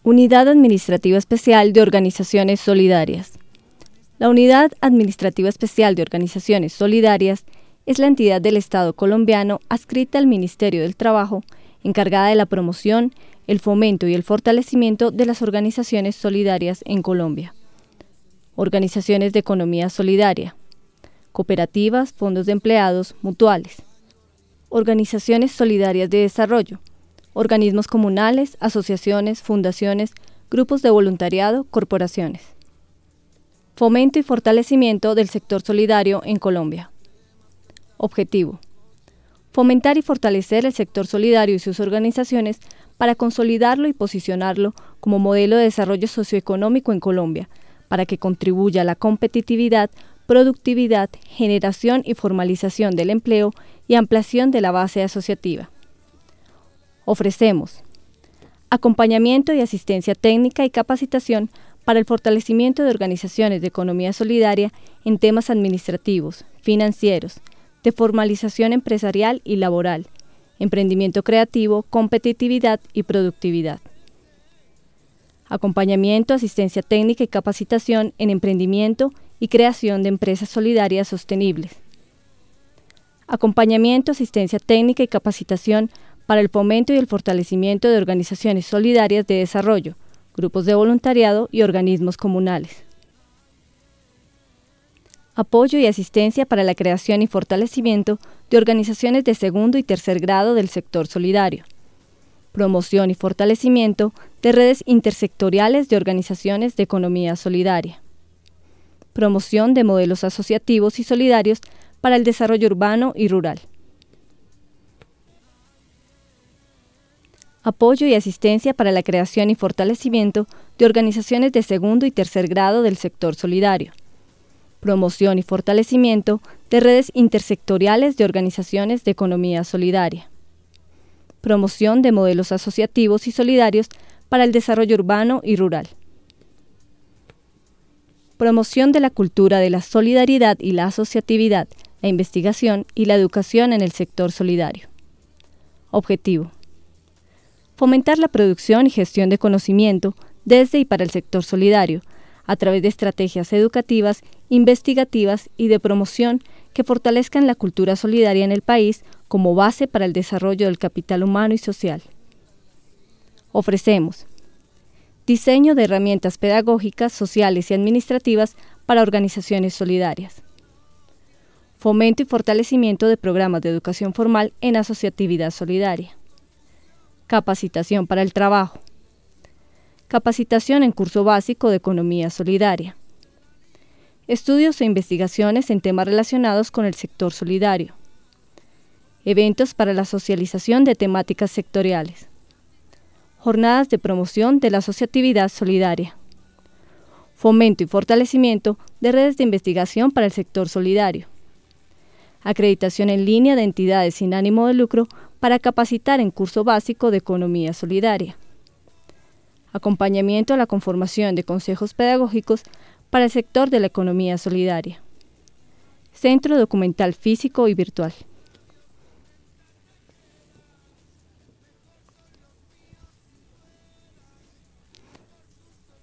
Unidad Administrativa Especial de Organizaciones Solidarias. La Unidad Administrativa Especial de Organizaciones Solidarias es la entidad del Estado colombiano adscrita al Ministerio del Trabajo, encargada de la promoción, el fomento y el fortalecimiento de las organizaciones solidarias en Colombia. Organizaciones de economía solidaria, cooperativas, fondos de empleados, mutuales. Organizaciones solidarias de desarrollo, organismos comunales, asociaciones, fundaciones, grupos de voluntariado, corporaciones. Fomento y fortalecimiento del sector solidario en Colombia. Objetivo: fomentar y fortalecer el sector solidario y sus organizaciones para consolidarlo y posicionarlo como modelo de desarrollo socioeconómico en Colombia, para que contribuya a la competitividad, productividad, generación y formalización del empleo y ampliación de la base asociativa. Ofrecemos acompañamiento y asistencia técnica y capacitación para el fortalecimiento de organizaciones de economía solidaria en temas administrativos, financieros, de formalización empresarial y laboral, emprendimiento creativo, competitividad y productividad. Acompañamiento, asistencia técnica y capacitación en emprendimiento y creación de empresas solidarias sostenibles. Acompañamiento, asistencia técnica y capacitación para el fomento y el fortalecimiento de organizaciones solidarias de desarrollo, grupos de voluntariado y organismos comunales. Apoyo y asistencia para la creación y fortalecimiento de organizaciones de segundo y tercer grado del sector solidario. Promoción y fortalecimiento de redes intersectoriales de organizaciones de economía solidaria. Promoción de modelos asociativos y solidarios para el desarrollo urbano y rural. Apoyo y asistencia para la creación y fortalecimiento de organizaciones de segundo y tercer grado del sector solidario. Promoción y fortalecimiento de redes intersectoriales de organizaciones de economía solidaria. Promoción de modelos asociativos y solidarios para el desarrollo urbano y rural. Promoción de la cultura de la solidaridad y la asociatividad, la investigación y la educación en el sector solidario. Objetivo: fomentar la producción y gestión de conocimiento desde y para el sector solidario, a través de estrategias educativas, investigativas y de promoción que fortalezcan la cultura solidaria en el país como base para el desarrollo del capital humano y social. Ofrecemos diseño de herramientas pedagógicas, sociales y administrativas para organizaciones solidarias. Fomento y fortalecimiento de programas de educación formal en asociatividad solidaria. Capacitación para el trabajo. Capacitación en curso básico de economía solidaria. Estudios e investigaciones en temas relacionados con el sector solidario. Eventos para la socialización de temáticas sectoriales. Jornadas de promoción de la asociatividad solidaria. Fomento y fortalecimiento de redes de investigación para el sector solidario. Acreditación en línea de entidades sin ánimo de lucro para capacitar en curso básico de economía solidaria. Acompañamiento a la conformación de consejos pedagógicos para el sector de la economía solidaria. Centro documental físico y virtual.